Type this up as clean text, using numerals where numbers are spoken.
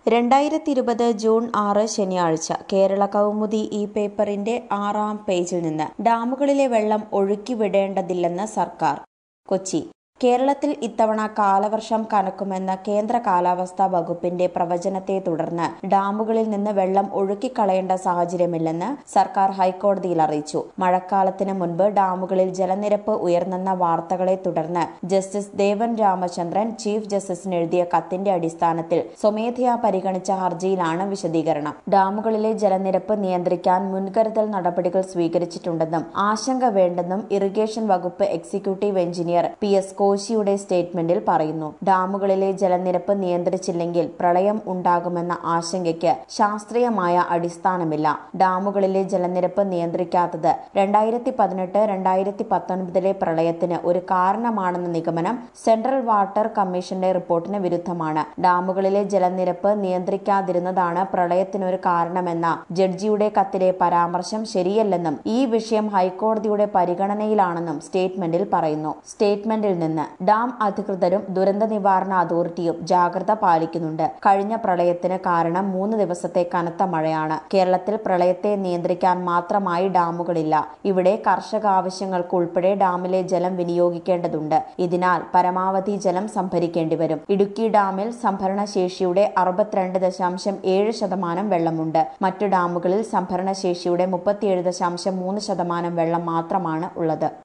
2020 June 6 ശനിയാഴ്ച കേരള കൗമുദി ഈ പേപ്പറിന്റെ 6-ാം പേജിൽ നിന്ന് ഡാമുകളിലെ വെള്ളം ഒഴുക്കിവിടേണ്ടതില്ലെന്ന് സർക്കാർ. കൊച്ചി: കേരളത്തിൽ ഇത്തവണ കാലവർഷം കനക്കുമെന്ന കേന്ദ്ര കാലാവസ്ഥാ വകുപ്പിന്റെ പ്രവചനത്തെ തുടർന്ന് ഡാമുകളിൽ നിന്ന് വെള്ളം ഒഴുക്കിക്കളയേണ്ട സാഹചര്യമില്ലെന്ന് സർക്കാർ ഹൈക്കോടതിയിൽ അറിയിച്ചു. മഴക്കാലത്തിന് മുൻപ് ഡാമുകളിൽ ജലനിരപ്പ് ഉയർന്നെന്ന വാർത്തകളെ തുടർന്ന് ജസ്റ്റിസ് ദേവൻ രാമചന്ദ്രൻ ചീഫ് ജസ്റ്റിസിന് എഴുതിയ കത്തിന്റെ അടിസ്ഥാനത്തിൽ സ്വമേധയാ പരിഗണിച്ച ഹർജിയിലാണ് വിശദീകരണം. ഡാമുകളിലെ ജലനിരപ്പ് നിയന്ത്രിക്കാൻ മുൻകരുതൽ നടപടികൾ സ്വീകരിച്ചിട്ടുണ്ടെന്നും ആശങ്ക വേണ്ടെന്നും ഇറിഗേഷൻ വകുപ്പ് എക്സിക്യൂട്ടീവ് എഞ്ചിനീയർ PS കോശിയുടെ സ്റ്റേറ്റ്മെന്റിൽ പറയുന്നു. ഡാമുകളിലെ ജലനിരപ്പ് നിയന്ത്രിച്ചില്ലെങ്കിൽ പ്രളയം ഉണ്ടാകുമെന്ന ആശങ്കയ്ക്ക് ശാസ്ത്രീയമായ അടിസ്ഥാനമില്ല. ഡാമുകളിലെ ജലനിരപ്പ് നിയന്ത്രിക്കാത്തത് 2018-2019 പ്രളയത്തിന് ഒരു കാരണമാണെന്ന നിഗമനം സെൻട്രൽ വാട്ടർ കമ്മീഷന്റെ റിപ്പോർട്ടിന് വിരുദ്ധമാണ്. ഡാമുകളിലെ ജലനിരപ്പ് നിയന്ത്രിക്കാതിരുന്നതാണ് പ്രളയത്തിനൊരു കാരണമെന്ന ജഡ്ജിയുടെ കത്തിലെ പരാമർശം ശരിയല്ലെന്നും ഈ വിഷയം ഹൈക്കോടതിയുടെ പരിഗണനയിലാണെന്നും സ്റ്റേറ്റ്മെന്റിൽ പറയുന്നു. സ്റ്റേറ്റ്മെന്റിൽ നിന്ന് ഡാം അധികൃതരും ദുരന്ത നിവാരണ അതോറിറ്റിയും ജാഗ്രത പാലിക്കുന്നുണ്ട്. കഴിഞ്ഞ പ്രളയത്തിന് കാരണം 3 ദിവസത്തെ കനത്ത മഴയാണ്. കേരളത്തിൽ പ്രളയത്തെ നിയന്ത്രിക്കാൻ മാത്രമായി ഡാമുകളില്ല. ഇവിടെ കർഷക ആവശ്യങ്ങൾക്ക് ഉൾപ്പെടെ ഡാമിലെ ജലം വിനിയോഗിക്കേണ്ടതുണ്ട്. ഇതിനാൽ പരമാവധി ജലം സംഭരിക്കേണ്ടിവരും. ഇടുക്കി ഡാമിൽ സംഭരണശേഷിയുടെ 62.7% വെള്ളമുണ്ട്. മറ്റു ഡാമുകളിൽ സംഭരണശേഷിയുടെ 37.3% വെള്ളം മാത്രമാണ് ഉള്ളത്.